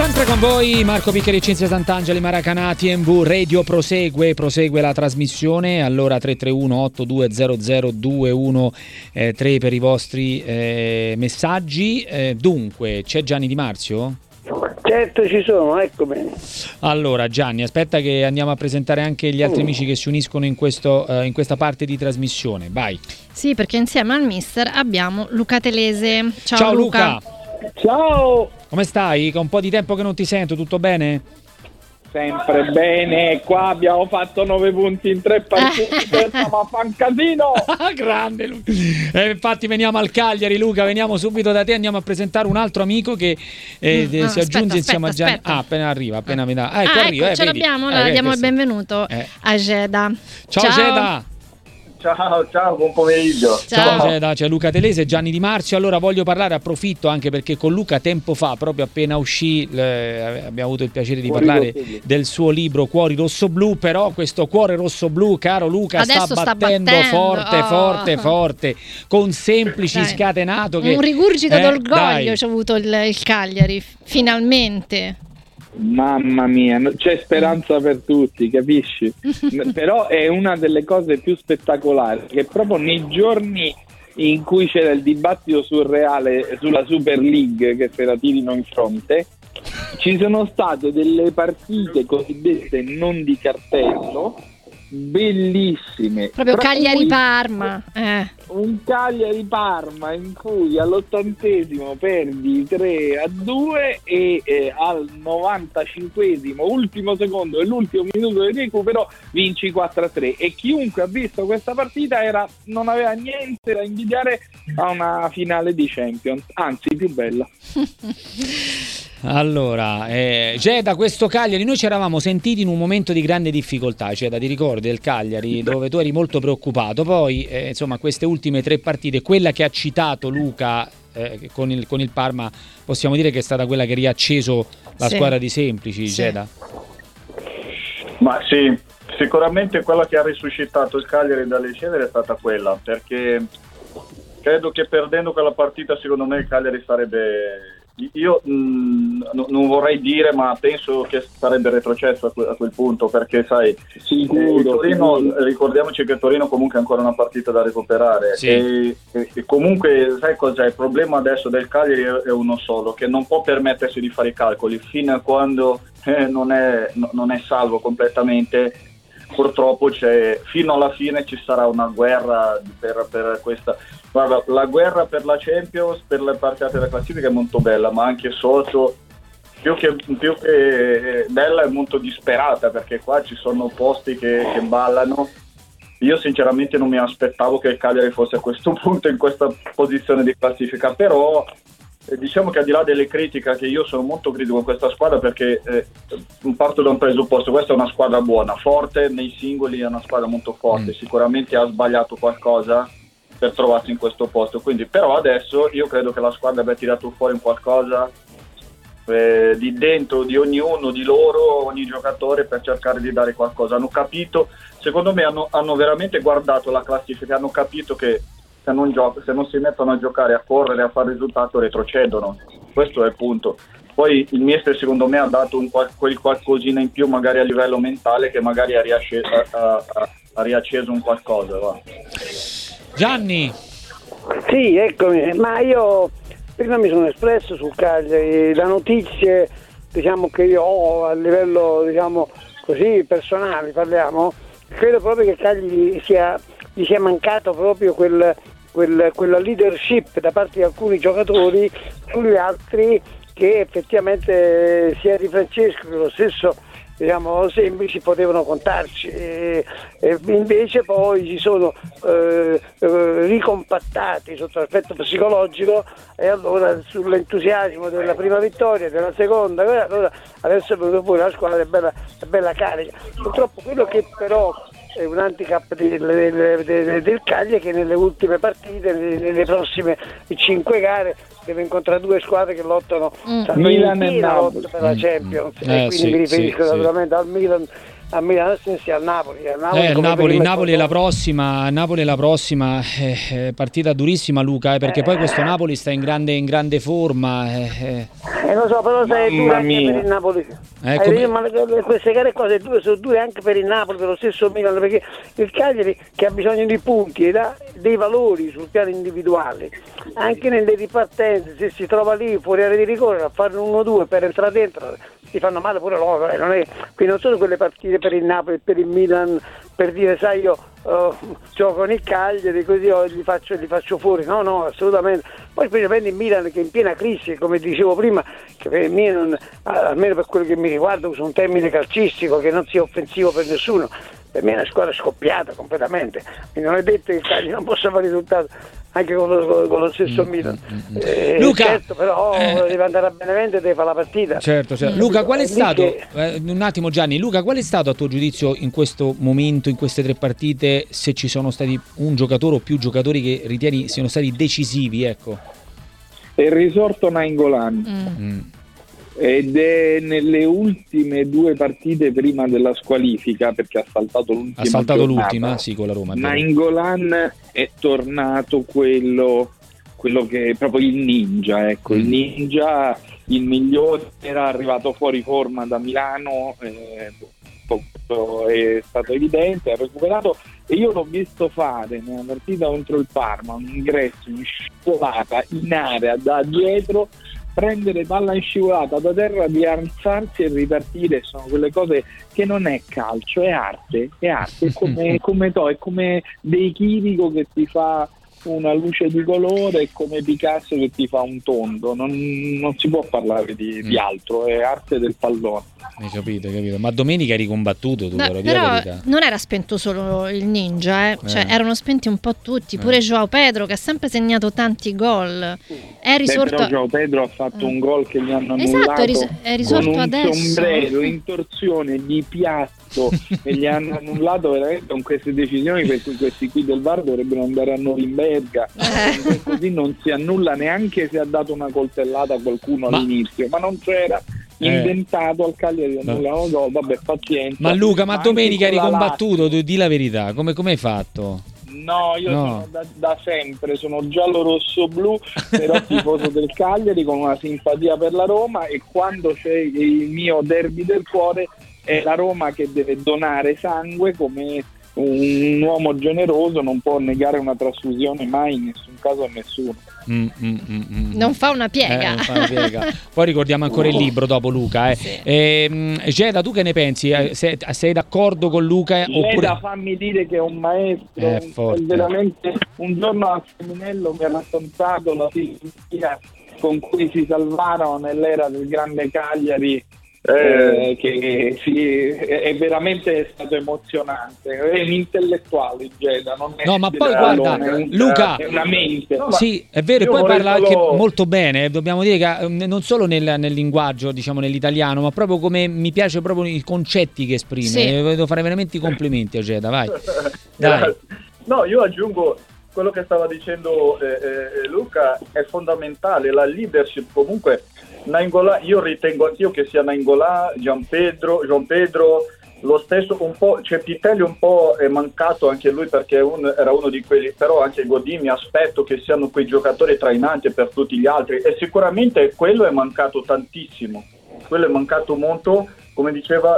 Sempre con voi Marco Piccheri, Cinzia Sant'Angeli, Maracanà, TMV Radio prosegue la trasmissione. Allora 331-8200-213 per i vostri messaggi. Dunque, c'è Gianni Di Marzio? Certo, ci sono, eccomi. Allora Gianni, aspetta che andiamo a presentare anche gli altri amici che si uniscono in questa parte di trasmissione. Vai. Sì, perché insieme al mister abbiamo Luca Telese. Ciao Luca. Ciao. Come stai? Che un po' di tempo che non ti sento, tutto bene? Sempre bene, qua abbiamo fatto 9 punti in 3 partite, stiamo a fan casino. Grande Luca. Infatti veniamo al Cagliari, Luca, veniamo subito da te, andiamo a presentare un altro amico che si aggiunge insieme a Gianni. Appena arriva. Ecco, Arriva, ce l'abbiamo, allora diamo il benvenuto a Geda. Ciao Geda. Ciao, buon pomeriggio. Ciao Geda, c'è Luca Telese e Gianni Di Marzio. Allora voglio parlare, approfitto anche perché con Luca tempo fa, proprio appena uscì, abbiamo avuto il piacere di parlare del suo libro Cuori Rossoblu, però questo cuore rossoblu, caro Luca, adesso sta battendo forte, con Semplici scatenato. Che, un rigurgito d'orgoglio c'ha avuto il Cagliari, finalmente. Mamma mia, c'è speranza per tutti, capisci? Però è una delle cose più spettacolari, che proprio nei giorni in cui c'era il dibattito surreale sulla Super League, che se la tirino in fronte, ci sono state delle partite cosiddette non di cartello, bellissime. Proprio Cagliari-Parma. Un Cagliari-Parma in cui all'80° perdi 3-2 e al 95° ultimo secondo e l'ultimo minuto di recupero vinci 4-3, e chiunque ha visto questa partita non aveva niente da invidiare a una finale di Champions, anzi più bella. Allora, Geda, questo Cagliari, noi ci eravamo sentiti in un momento di grande difficoltà, Geda, ti ricordi del Cagliari, dove tu eri molto preoccupato, poi insomma queste ultime 3 partite, quella che ha citato Luca con il Parma, possiamo dire che è stata quella che ha riacceso la squadra di Semplici, Geda? Ma sì, sicuramente quella che ha risuscitato il Cagliari dalle ceneri è stata quella, perché credo che perdendo quella partita secondo me il Cagliari sarebbe... Io non vorrei dire, ma penso che sarebbe retrocesso a quel punto, perché sai, Torino, ricordiamoci che Torino comunque ha ancora una partita da recuperare, sì. e comunque sai cos'è? Il problema adesso del Cagliari è uno solo, che non può permettersi di fare i calcoli fino a quando non è salvo completamente. Purtroppo fino alla fine ci sarà una guerra per questa. Guarda, la guerra per la Champions, per le partite della classifica è molto bella, ma anche sotto più che bella è molto disperata, perché qua ci sono posti che ballano. Io sinceramente non mi aspettavo che il Cagliari fosse a questo punto, in questa posizione di classifica, però diciamo che al di là delle critiche, che io sono molto critico con questa squadra, perché parto da un presupposto: questa è una squadra buona, forte nei singoli, è una squadra molto forte, sicuramente ha sbagliato qualcosa per trovarsi in questo posto, quindi però adesso io credo che la squadra abbia tirato fuori un qualcosa di dentro di ognuno di loro, ogni giocatore, per cercare di dare qualcosa. Hanno capito, secondo me hanno veramente guardato la classifica, hanno capito che se non si mettono a giocare, a correre, a fare risultato, retrocedono. Questo è il punto. Poi il mister secondo me ha dato quel qualcosina in più, magari a livello mentale, che magari ha riacceso un qualcosa, va. Gianni. Sì, eccomi, ma io prima mi sono espresso sul Cagliari, la notizia diciamo che io ho a livello diciamo così personale, parliamo, credo proprio che Cagliari gli sia mancato proprio quella leadership da parte di alcuni giocatori sugli altri, che effettivamente sia Di Francesco che lo stesso diciamo Semplici potevano contarci, e invece poi si sono ricompattati sotto l'aspetto psicologico, e allora sull'entusiasmo della prima vittoria, della seconda, allora adesso è venuto fuori la squadra è bella carica. Purtroppo quello che però è un handicap del Cagliari, che nelle ultime partite, nelle prossime 5 gare, deve incontrare 2 squadre che lottano Milan e lotta per la Champions, e quindi mi riferisco naturalmente al Milan a Milano sia al Napoli. Napoli è la prossima partita durissima, Luca, perché poi questo Napoli sta in grande forma. Lo so, però sei dura anche per il Napoli. Ma queste gare cose sono dure anche per il Napoli, per lo stesso Milan, perché il Cagliari che ha bisogno di punti e dei valori sul piano individuale, anche nelle ripartenze, se si trova lì fuori area di rigore a fare un 1-2 per entrare dentro, si fanno male pure loro, qui non sono quelle partite per il Napoli, per il Milan, per dire sai io gioco con il Cagliari così li faccio fuori, no, assolutamente. Poi prendi il Milan che è in piena crisi, come dicevo prima, che per il Milan, almeno per quello che mi riguarda, uso un termine calcistico che non sia offensivo per nessuno, per me è una squadra scoppiata completamente, quindi non è detto che il Cagliari non possa fare risultato anche con lo stesso Milan. Luca, certo, però deve andare a Benevento e deve fare la partita. Certo. Luca, qual è stato un attimo Gianni, Luca, qual è stato a tuo giudizio in questo momento, in queste 3 partite, se ci sono stati un giocatore o più giocatori che ritieni siano stati decisivi, ecco? È il risorto Nainggolan. Ed è nelle ultime 2 partite prima della squalifica, perché ha saltato l'ultima sì, con la Roma. Nainggolan è tornato quello che è proprio il ninja, ecco, il ninja, il migliore, era arrivato fuori forma da Milano, è stato evidente, ha recuperato, e io l'ho visto fare nella partita contro il Parma un ingresso in scivolata in area da dietro, prendere palla in scivolata da terra, rialzarsi e ripartire. Sono quelle cose che non è calcio, è arte, è come dei Chirico che ti fa una luce di colore, come Picasso che ti fa un tondo, non si può parlare di altro, è arte del pallone. Hai capito, ma domenica eri combattuto tu, però non era spento solo il ninja, cioè erano spenti un po' tutti, pure João Pedro che ha sempre segnato tanti gol. Però João Pedro ha fatto un gol che gli hanno annullato, è risorto con un adesso, sombrero in torsione di piatto e gli hanno annullato veramente con queste decisioni, perché questi qui del VAR dovrebbero andare a Norimberga, così non si annulla neanche se ha dato una coltellata a qualcuno all'inizio, ma non c'era inventato al Cagliari, vabbè, pazienza. Ma Luca, ma domenica eri combattuto, di la verità, come hai fatto? No, io sono da sempre, sono giallo-rosso-blu, però tifoso del Cagliari con una simpatia per la Roma, e quando c'è il mio derby del cuore è la Roma che deve donare sangue, come un uomo generoso non può negare una trasfusione mai, in nessun caso a nessuno. Non fa una piega. Poi ricordiamo ancora il libro dopo, Luca. Geda, tu che ne pensi? Sei d'accordo con Luca? Geda, fammi dire che è un maestro, è veramente. Un giorno a Seminello mi ha raccontato la filosofia con cui si salvarono nell'era del grande Cagliari, che è veramente stato emozionante. È un intellettuale, Geda, non è ma poi guarda, Luca, è una mente. Sì, è vero, e poi parla anche molto bene, dobbiamo dire che non solo nel linguaggio, diciamo nell'italiano, ma proprio come mi piace proprio i concetti che esprime. Devo fare veramente i complimenti a Geda, vai. Dai. No, io aggiungo quello che stava dicendo Luca, è fondamentale la leadership. Comunque Nainggolan, io ritengo anch'io che sia Nainggolan, João Pedro, lo stesso un po', cioè Pitelli un po' è mancato anche lui, perché era uno di quelli, però anche Godin mi aspetto che siano quei giocatori trainanti per tutti gli altri, e sicuramente quello è mancato tantissimo, quello è mancato molto, come diceva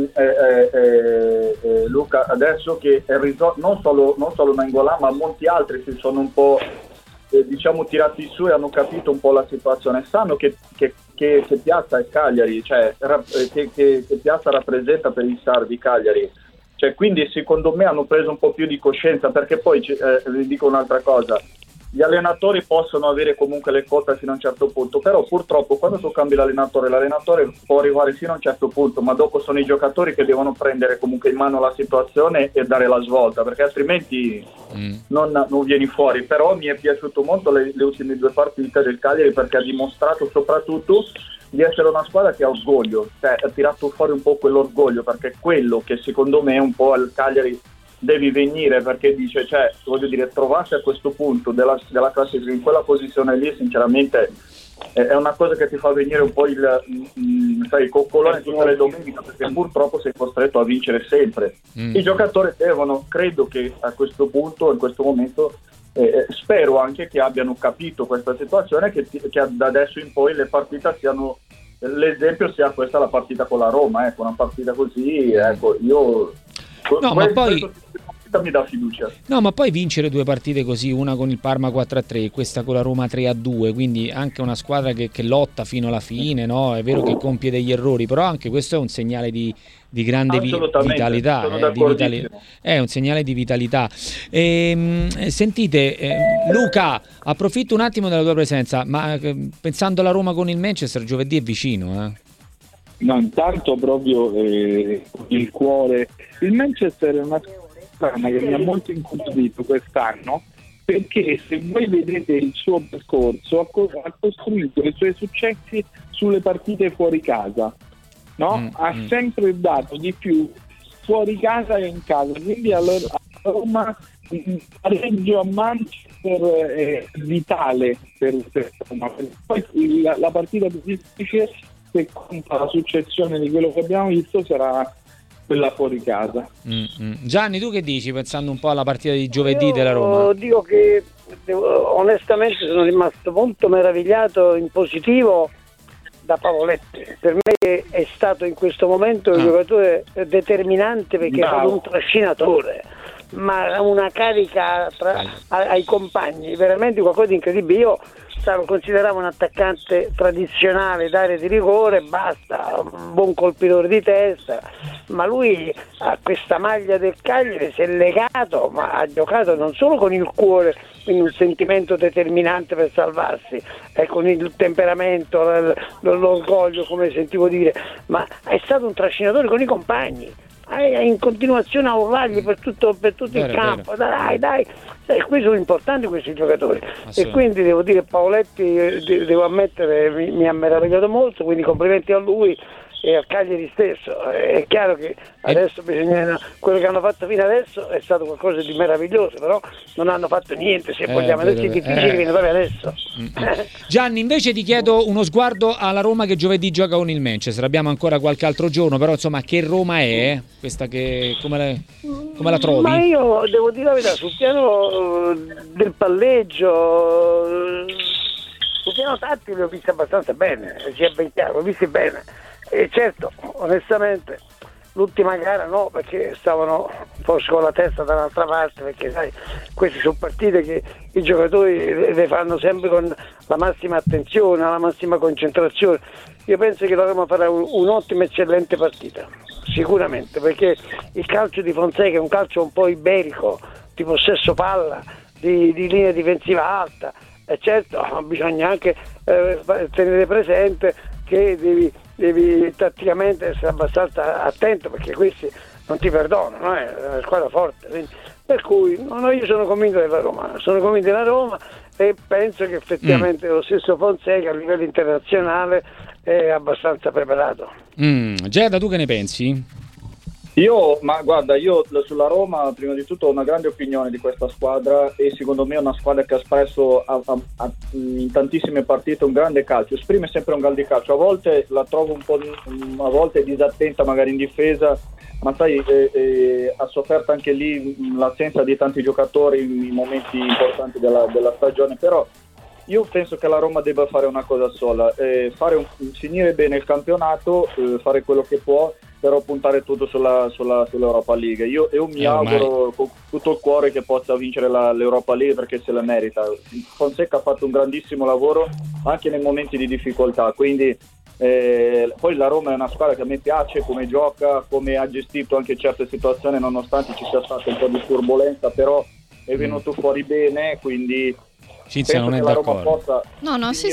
Luca adesso, che è non solo Nainggolan ma molti altri si sono un po' diciamo tirati su e hanno capito un po' la situazione, sanno che piazza è Cagliari, cioè che piazza rappresenta per il SAR di Cagliari, cioè, quindi secondo me hanno preso un po' più di coscienza, perché poi vi dico un'altra cosa, gli allenatori possono avere comunque le colpe fino a un certo punto, però purtroppo quando tu cambi l'allenatore può arrivare fino a un certo punto, ma dopo sono i giocatori che devono prendere comunque in mano la situazione e dare la svolta, perché altrimenti non vieni fuori. Però mi è piaciuto molto le ultime 2 partite del Cagliari, perché ha dimostrato soprattutto di essere una squadra che ha orgoglio, cioè ha tirato fuori un po' quell'orgoglio, perché quello che secondo me un po' al Cagliari devi venire, perché dice, cioè voglio dire, trovarsi a questo punto della classifica in quella posizione lì, sinceramente è una cosa che ti fa venire un po' il coccolone tutte le domeniche, perché purtroppo sei costretto a vincere sempre. I giocatori devono, credo che a questo punto, in questo momento, spero anche che abbiano capito questa situazione, che da adesso in poi le partite siano, l'esempio sia questa la partita con la Roma, ecco, una partita così, ecco, io ma poi mi dà fiducia. No, ma poi vincere due partite così, una con il Parma 4-3 e questa con la Roma 3-2, quindi anche una squadra che lotta fino alla fine, no? È vero che compie degli errori, però anche questo è un segnale di grande vitalità, è un segnale di vitalità. Sentite, Luca, approfitto un attimo della tua presenza, ma pensando alla Roma con il Manchester, giovedì è vicino, No, intanto proprio il cuore. Il Manchester è una squadra che mi ha molto incuriosito quest'anno, perché se voi vedete il suo percorso ha costruito i suoi successi sulle partite fuori casa, no? Ha sempre dato di più fuori casa che in casa, quindi a Roma il pareggio a Manchester è vitale per Roma. Poi la partita più difficile, se conta la successione di quello che abbiamo visto, sarà quella fuori casa. Gianni, tu che dici, pensando un po' alla partita di giovedì della Roma? Dico che onestamente sono rimasto molto meravigliato in positivo da Pavoletti. Per me è stato in questo momento un giocatore determinante, perché è stato un trascinatore, ma una carica ai compagni, veramente qualcosa di incredibile. Io consideravo un attaccante tradizionale d'area di rigore, basta, un buon colpitore di testa, ma lui a questa maglia del Cagliari si è legato, ma ha giocato non solo con il cuore, quindi un sentimento determinante per salvarsi, con il temperamento, l'orgoglio, come sentivo dire, ma è stato un trascinatore con i compagni, in continuazione a urlargli per tutto il campo, dai, qui sono importanti questi giocatori, e quindi devo dire Pavoletti, devo ammettere, mi ha meravigliato molto, quindi complimenti a lui e al Cagliari stesso. È chiaro che adesso bisogna, quello che hanno fatto fino adesso è stato qualcosa di meraviglioso, però non hanno fatto niente, se vogliamo, adesso è difficile che viene proprio adesso. Gianni, invece ti chiedo uno sguardo alla Roma che giovedì gioca con il Manchester. Abbiamo ancora qualche altro giorno, però insomma, che Roma è questa, che come la trovi? Ma io devo dire la verità, sul piano del palleggio, sul piano tattico li ho visti abbastanza bene, sia ben chiaro, l'ho visti bene. E certo, onestamente, l'ultima gara no, perché stavano forse con la testa da un'altra parte, perché sai, queste sono partite che i giocatori le fanno sempre con la massima attenzione, la massima concentrazione. Io penso che la Roma farà un'ottima, eccellente partita, sicuramente, perché il calcio di Fonseca è un calcio un po' iberico, di possesso palla, di linea difensiva alta, e certo bisogna anche tenere presente che devi tatticamente essere abbastanza attento, perché questi non ti perdonano, è una squadra forte, quindi, per cui io sono convinto della Roma, e penso che effettivamente lo stesso Fonseca a livello internazionale è abbastanza preparato. Gerda, tu che ne pensi? Io sulla Roma prima di tutto ho una grande opinione di questa squadra, e secondo me è una squadra che ha espresso in tantissime partite un grande calcio, esprime sempre un grande calcio. A volte la trovo un po' a volte disattenta magari in difesa, ma sai, ha sofferto anche lì l'assenza di tanti giocatori in momenti importanti della stagione, però io penso che la Roma debba fare una cosa sola, finire bene il campionato, fare quello che può, però puntare tutto sull'Europa League. Io mi auguro con tutto il cuore che possa vincere l'Europa League, perché se la merita. Fonseca ha fatto un grandissimo lavoro anche nei momenti di difficoltà, quindi poi la Roma è una squadra che a me piace, come gioca, come ha gestito anche certe situazioni, nonostante ci sia stata un po' di turbolenza, però è venuto fuori bene, quindi Cinzia non è d'accordo. No, sì.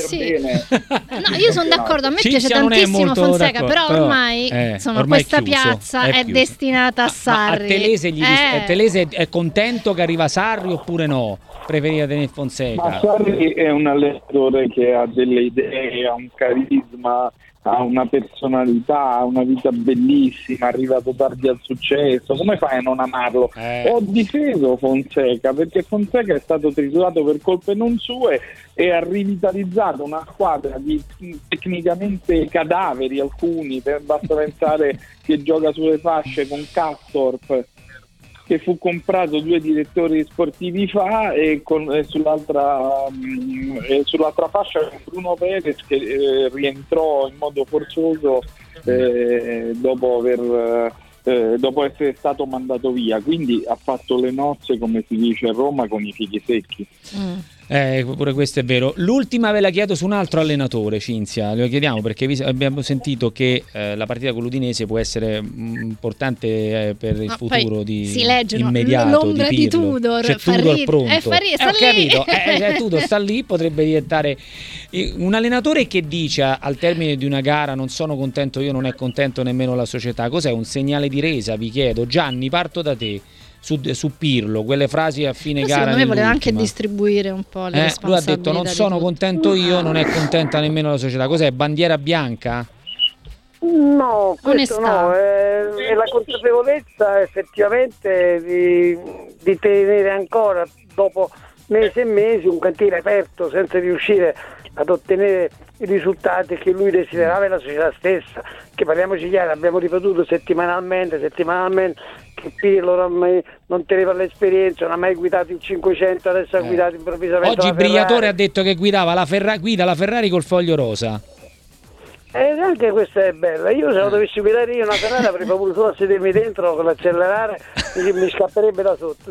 No, io sono d'accordo, a me piace tantissimo Fonseca, però ormai questa piazza è destinata a Sarri. Ma Telese è contento che arriva Sarri oppure no? Preferiva tenere Fonseca? Ma Sarri è un allenatore che ha delle idee, ha un carisma, ha una personalità, ha una vita bellissima, è arrivato tardi al successo, come fai a non amarlo? Ho difeso Fonseca perché Fonseca è stato triturato per colpe non sue e ha rivitalizzato una squadra di tecnicamente cadaveri, alcuni, basta pensare che gioca sulle fasce con Castorp, che fu comprato 2 direttori sportivi fa, e sull'altra fascia con Bruno Perez, che rientrò in modo forzoso dopo essere stato mandato via, quindi ha fatto le nozze, come si dice a Roma, con i fichi secchi. Pure questo è vero. L'ultima ve la chiedo su un altro allenatore, Cinzia, lo chiediamo perché abbiamo sentito che la partita con l'Udinese può essere importante per il futuro immediato l'ombra di Tudor. C'è Tudor pronto. Ho capito, Tudor sta lì, potrebbe diventare un allenatore che dice al termine di una gara: non sono contento io, non è contento nemmeno la società. Cos'è un segnale di resa, vi chiedo? Gianni, parto da te. Su Pirlo, quelle frasi a fine gara. Secondo me voleva anche distribuire un po' le responsabilità. Lui ha detto: non sono contento io, non è contenta nemmeno la società. Cos'è? Bandiera bianca? No, questo no, è la consapevolezza effettivamente di tenere ancora, dopo mesi e mesi, un cantiere aperto senza riuscire ad ottenere i risultati che lui desiderava e la società stessa. Che parliamoci chiaro, abbiamo ripetuto settimanalmente che Pirlo non teneva l'esperienza, non ha mai guidato il 500, adesso ha guidato improvvisamente oggi Briatore ha detto che guida la Ferrari col foglio rosa. Anche questa è bella. Io se lo dovessi guidare io una Ferrari avrei paura solo a sedermi dentro con l'accelerare, mi scapperebbe da sotto.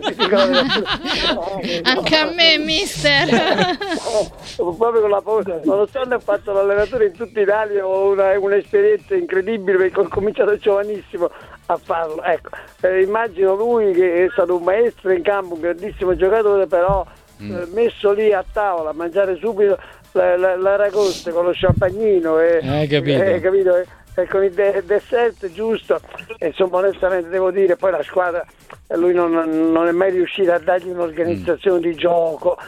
Anche a me, mister. Proprio con la paura. Nonostante ho fatto l'allenatore in tutta Italia, ho un'esperienza incredibile perché ho cominciato giovanissimo a farlo. Ecco, immagino lui che è stato un maestro in campo, un grandissimo giocatore, però messo lì a tavola a mangiare subito l'aragosta con lo champagnino capito? E con il dessert giusto, insomma, onestamente devo dire, poi la squadra, lui non è mai riuscito a dargli un'organizzazione di gioco,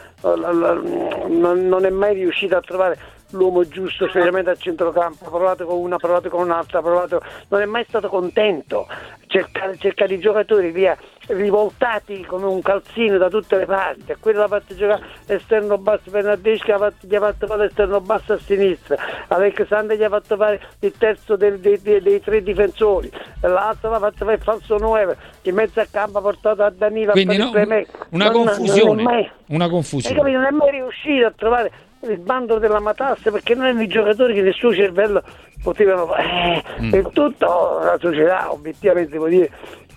non è mai riuscito a trovare l'uomo giusto, specialmente a centrocampo. Ha provato con una, ha provato con un'altra, non è mai stato contento. Cerca di giocatori via rivoltati come un calzino da tutte le parti. Quello l'ha fatto giocare esterno basso, Bernardeschi gli ha fatto fare esterno basso a sinistra, Alexander gli ha fatto fare il terzo dei 3 difensori, l'altro l'ha fatto fare il falso 9, in mezzo a campo ha portato a Danilo. Quindi una confusione. Non è mai riuscito a trovare il bando della matassa, perché non erano i giocatori che nel suo cervello potevano fare. E tutto la società, obiettivamente devo dire,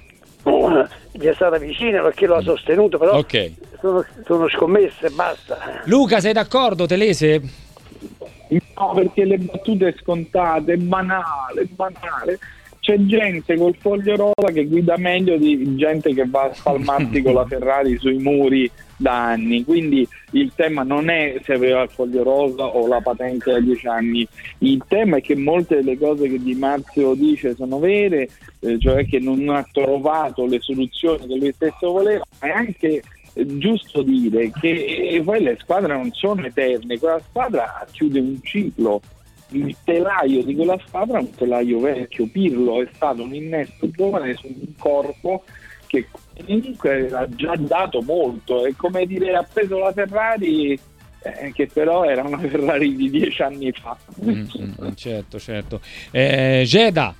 gli è stata vicina perché lo ha sostenuto, però sono scommesse, basta. Luca, sei d'accordo, Telese? No, perché le battute scontate, è banale. C'è gente col foglio rosa che guida meglio di gente che va a spalmarsi con la Ferrari sui muri da anni, quindi il tema non è se aveva il foglio rosa o la patente da 10 anni, il tema è che molte delle cose che Di Marzio dice sono vere, cioè che non ha trovato le soluzioni che lui stesso voleva. È anche giusto dire che poi le squadre non sono eterne, quella squadra chiude un ciclo. Il telaio di quella squadra è un telaio vecchio. Pirlo è stato un innesto giovane su un corpo che comunque ha già dato molto, è come dire ha preso la Ferrari che però era una Ferrari di 10 anni fa. Certo. Geda.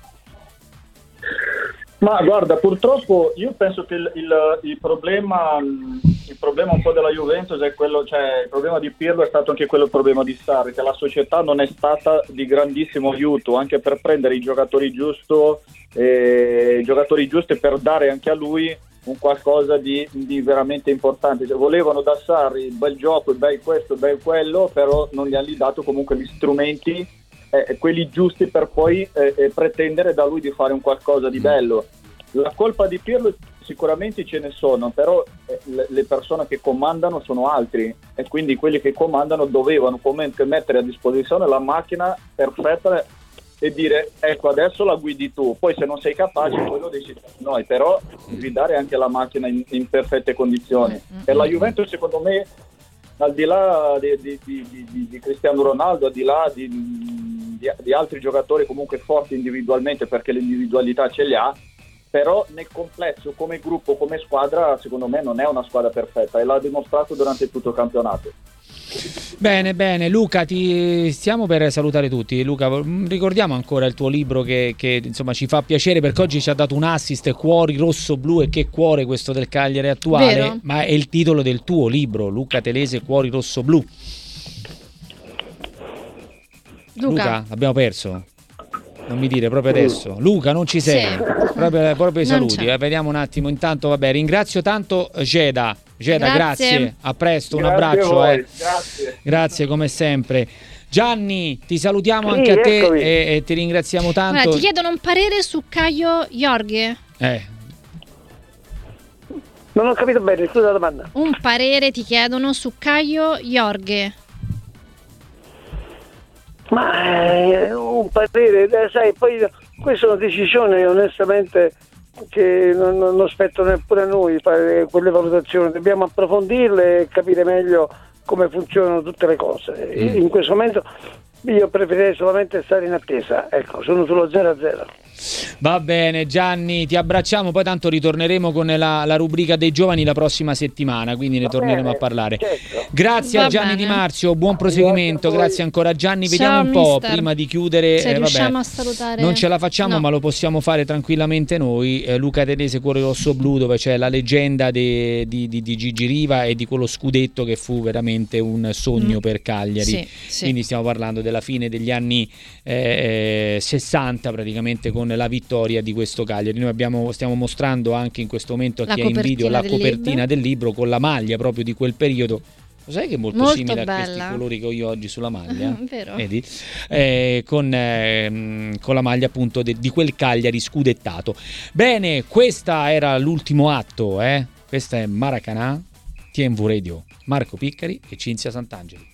Ma guarda, purtroppo io penso che il problema un po' della Juventus è quello, cioè il problema di Pirlo è stato anche quello, il problema di Sarri, che la società non è stata di grandissimo aiuto anche per prendere i giocatori giusti per dare anche a lui un qualcosa di veramente importante. Cioè, volevano da Sarri bel gioco, bel questo, bel quello, però non gli hanno dato comunque gli strumenti quelli giusti per poi pretendere da lui di fare un qualcosa di bello. La colpa di Pirlo sicuramente ce ne sono, però le persone che comandano sono altri, e quindi quelli che comandano dovevano comunque mettere a disposizione la macchina perfetta e dire ecco adesso la guidi tu, poi se non sei capace poi lo decidi noi, però guidare anche la macchina in perfette condizioni. E la Juventus secondo me al di là di Cristiano Ronaldo, al di là di altri giocatori comunque forti individualmente, perché l'individualità ce li ha, però nel complesso, come gruppo, come squadra, secondo me non è una squadra perfetta e l'ha dimostrato durante tutto il campionato. Bene, Luca, ti stiamo per salutare tutti. Luca, ricordiamo ancora il tuo libro che insomma ci fa piacere, perché oggi ci ha dato un assist, Cuori Rosso-Blu, e che cuore questo del Cagliari attuale. Vero? Ma è il titolo del tuo libro, Luca Telese, Cuori Rosso-Blu. Luca, abbiamo perso? Non mi dire proprio adesso. Luca, non ci sei. Sì. Proprio i saluti. Vediamo un attimo. Intanto, vabbè, ringrazio tanto Geda, grazie. A presto, un abbraccio. Grazie come sempre. Gianni, ti salutiamo anche a te e ti ringraziamo tanto. Guarda, ti chiedono un parere su Caio Jorge. Non ho capito bene, scusa la domanda. Un parere ti chiedono su Caio Jorge. Ma un parere, sai, poi queste sono decisioni onestamente che non spettano neppure a noi fare quelle valutazioni, dobbiamo approfondirle e capire meglio come funzionano tutte le cose. In questo momento io preferirei solamente stare in attesa, ecco, sono sullo 0-0. Va bene Gianni, ti abbracciamo, poi tanto ritorneremo con la rubrica dei giovani la prossima settimana, quindi ne torneremo a parlare. Certo. Grazie a Gianni Di Marzio, buon proseguimento, grazie ancora Gianni. Vediamo un po' prima di chiudere, se riusciamo a salutare. Non ce la facciamo, ma lo possiamo fare tranquillamente noi. Luca Telese, Cuore Rosso Blu, dove c'è la leggenda di Gigi Riva e di quello scudetto che fu veramente un sogno per Cagliari. Quindi stiamo parlando della fine degli anni 60 praticamente, con la vittoria di questo Cagliari. Noi stiamo mostrando anche in questo momento a chi è in video la copertina del libro con la maglia proprio di quel periodo. Lo sai che è molto simile a questi colori che ho io oggi sulla maglia? Vero. Vedi? Con la maglia appunto di quel Cagliari scudettato. Bene, questa era l'ultimo atto. Questa è Maracanã, TNV Radio, Marco Piccari e Cinzia Sant'Angeli.